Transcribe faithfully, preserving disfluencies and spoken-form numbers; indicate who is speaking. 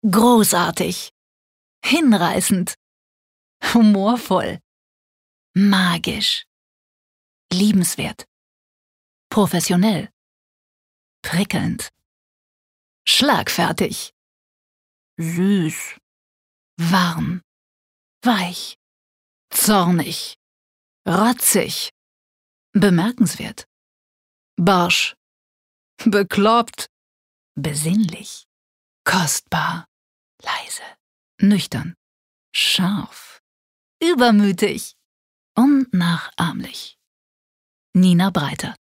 Speaker 1: großartig, hinreißend, humorvoll, magisch, liebenswert, professionell, prickelnd, schlagfertig, süß, warm, weich, zornig, rotzig, bemerkenswert, barsch, bekloppt, besinnlich, kostbar, leise, nüchtern, scharf, übermütig, unnachahmlich. Nina Breiter.